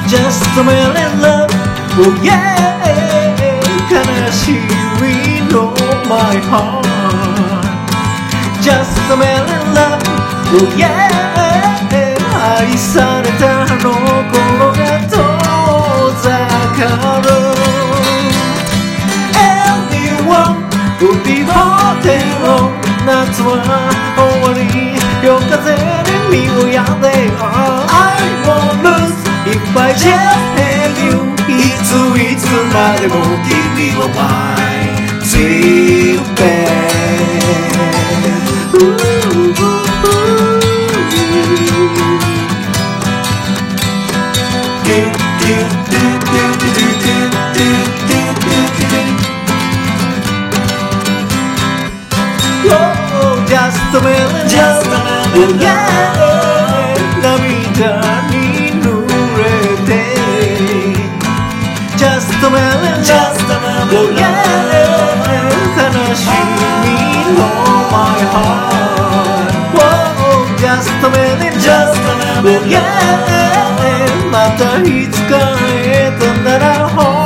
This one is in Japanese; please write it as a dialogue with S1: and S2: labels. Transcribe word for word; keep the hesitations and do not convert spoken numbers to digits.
S1: Just a minute love, oh yeah 悲しみの my heart Just a minute love, oh yeah 愛されたあの頃が遠ざかる Anyone would be holding on 夏は終わり夜風に身を病んで I won't lose if I just have you いついつまでも君を my sweet bed Just a minute, just a minute, yeah 涙に濡れて Just a minute, just a minute, yeah 悲しみの my heart Whoa, Just a minute, just a minute, yeah またいつか会えたなら